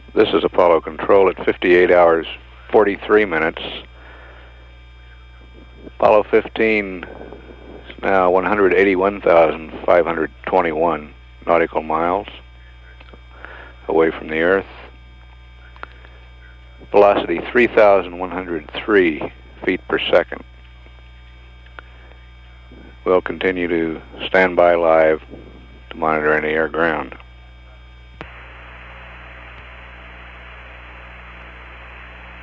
This is Apollo Control at 58 hours, 43 minutes. Apollo 15 is now 181,521 nautical miles away from the Earth. Velocity 3,103 feet per second. We'll continue to stand by live to monitor any air ground.